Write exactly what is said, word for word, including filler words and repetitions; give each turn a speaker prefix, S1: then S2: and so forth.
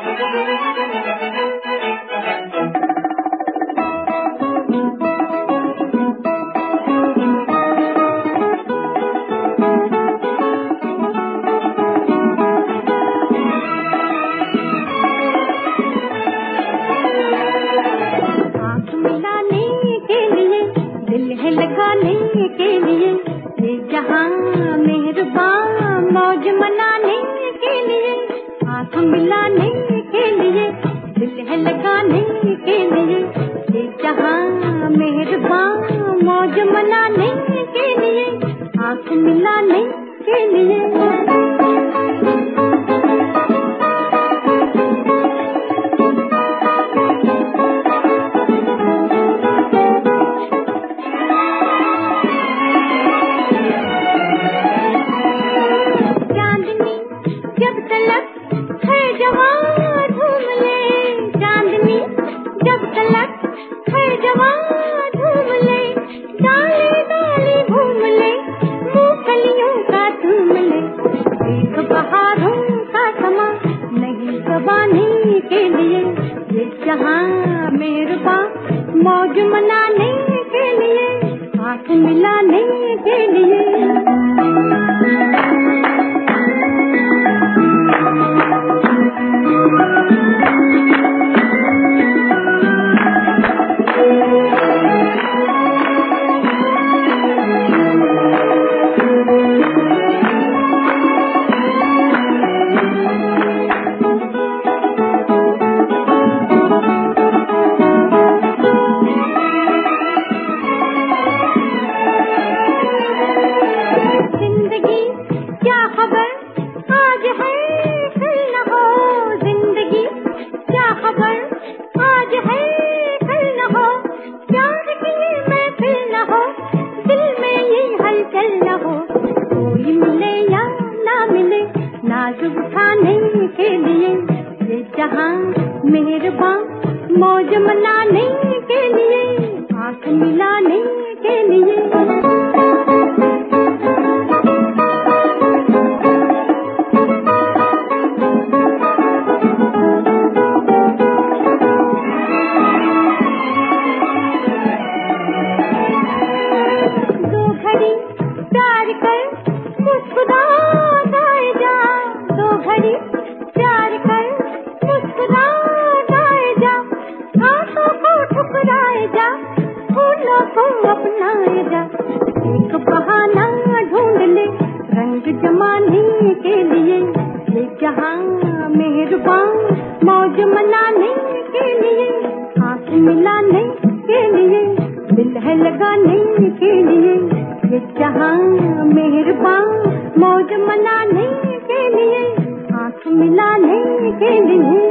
S1: लगाने के लिए ये जहां मेहरबान, मौज मनाने के लिए, आँख मिलाने के लिए, दिल है लगाने के लिए, ये जहां मेहरबान, मौज मनाने के लिए, आँख मिलाने के लिए। के लिए ये जहां मेहरबान, मौज मनाने के लिए, आँख मिलाने के लिए। नाजुक उठाने के लिए ये जहां मेहरबान, मौज मनाने के लिए, आँख मिलाने के लिए। दो घड़ी प्यार कर मुस्कुरा जा, दो घड़ी प्यार कर मुस्कुरा जा, आँखों को ठुकराए जा, फूलों को अपनाए जा। एक बहाना ढूंढ ले रंग जमाने के लिए, ये जहां मेहरबान, मौज मनाने के लिए, आँख मिलाने के लिए, दिल है लगाने के लिए, ये जहां मेहरबान, मौज मनाने के लिए, आँख मिलाने के लिए।